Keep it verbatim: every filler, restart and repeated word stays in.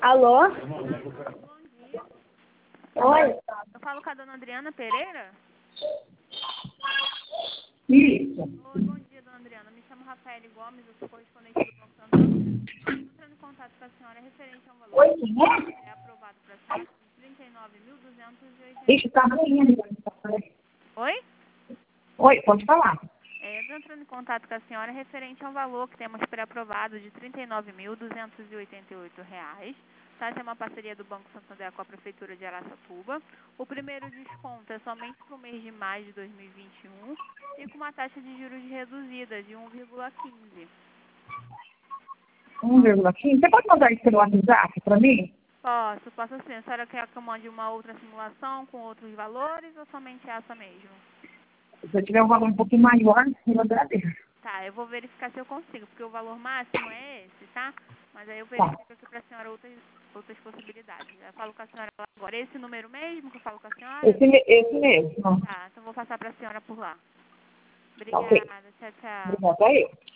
Alô? Bom dia. Oi? Eu falo com a dona Adriana Pereira? Isso. Oi, bom dia, dona Adriana. Me chamo Rafael Gomes, eu sou correspondente do Banco Santander. Estou entrando em contato com a senhora referente a um valor Oi, quem é? é aprovado para a senhora de trinta e nove mil duzentos e oitenta. Ixi, tá ruim. Oi? Oi, pode falar. É, eu estou entrando em contato com a senhora referente a um valor que temos pré-aprovado de trinta e nove mil duzentos e oitenta e oito reais. Tá? Essa é uma parceria do Banco Santander com a Prefeitura de Araçatuba. O primeiro desconto é somente para o mês de maio de dois mil e vinte e um e com uma taxa de juros reduzida de um vírgula quinze. um vírgula quinze. Você pode mandar isso pelo WhatsApp pra mim? Posso, posso sim. A senhora quer que eu mande uma outra simulação com outros valores ou somente essa mesmo? Se eu tiver um valor um pouquinho maior, eu agradeço. Tá, eu vou verificar se eu consigo, porque o valor máximo é esse, tá? Mas aí eu Tá. verifico aqui pra senhora outras, outras possibilidades. Eu falo com a senhora agora. Esse número mesmo que eu falo com a senhora? Esse, me- esse mesmo. Tá, então vou passar pra senhora por lá. Ok. Obrigada, tchau, tchau. Obrigada aí.